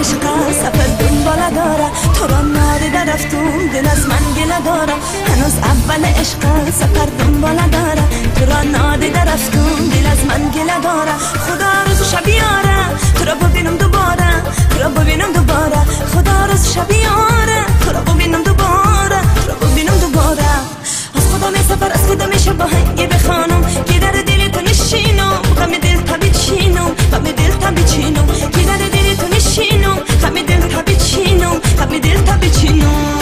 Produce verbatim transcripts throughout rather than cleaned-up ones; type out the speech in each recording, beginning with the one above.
عشق سفر دنباله داره، تو را نادیده رفتم دل از من گله داره. هنوز اول عشق سفر دنباله داره، تو را نادیده رفتم دل از من گله داره. خدا روز شب بیاره تو را ببینم دوباره، تو را ببینم دوباره. خدا روز شب بیاره تو را ببینم دوباره، تو را ببینم دوباره. از خدا می سفر از خدا میشه با هنگی بخوانم که در دل تو نشینم، غم دل تبی چینم، غم دل تبی چینم که در دل تو نشینم، غم دل تبی چینم، غم دل تبی چینم.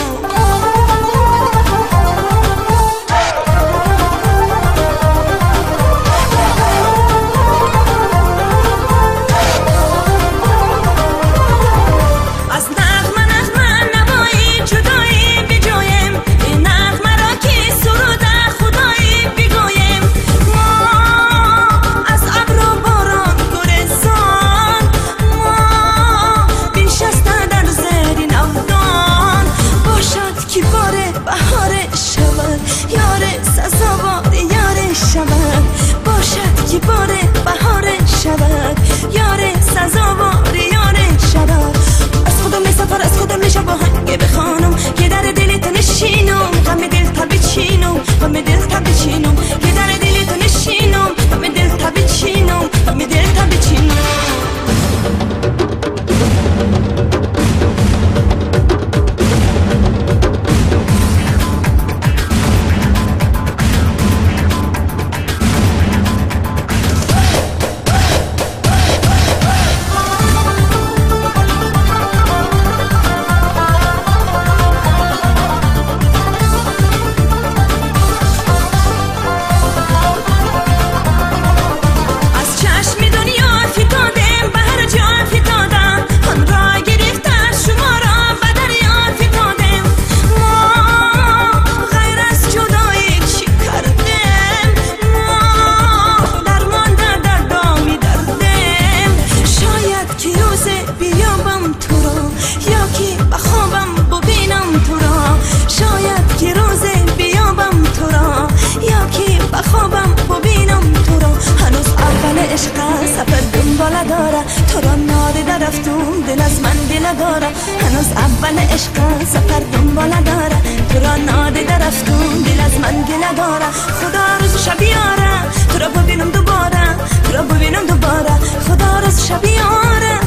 تو را نادیده رفتم دل از من گله داره. هنوز اول عشق سفر دنباله داره، تو را نادیده رفتم دل از من گله داره. خدا روز شب بیاره تو را ببینم دوباره، تو را ببینم دوباره. خدا روز شب بیاره